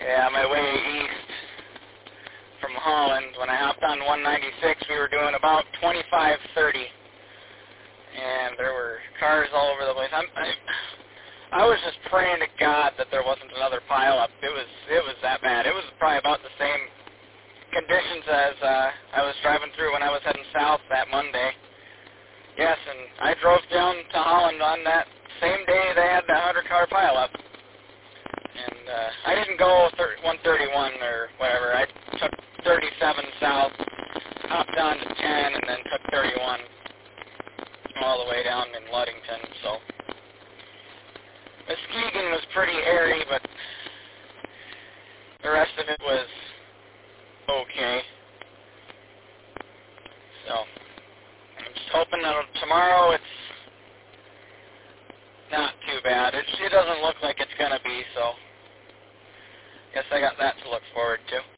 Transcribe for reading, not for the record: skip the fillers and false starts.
Yeah, my way east from Holland. When I hopped on 196, we were doing about 25, 30. And there were cars all over the place. I was just praying to God that there wasn't another pileup. It was that bad. It was probably about the same conditions as I was driving through when I was heading south that Monday. Yes, and I drove down to Holland on that same day they had the 100-car pileup. And I didn't go 131 or whatever. I took 37 south, hopped on to 10, and then took 31 all the way down in Ludington. So Muskegon was pretty airy, but the rest of it was okay. So I'm just hoping that tomorrow it's not too bad. It doesn't look like it's going to be, so guess I got that to look forward to.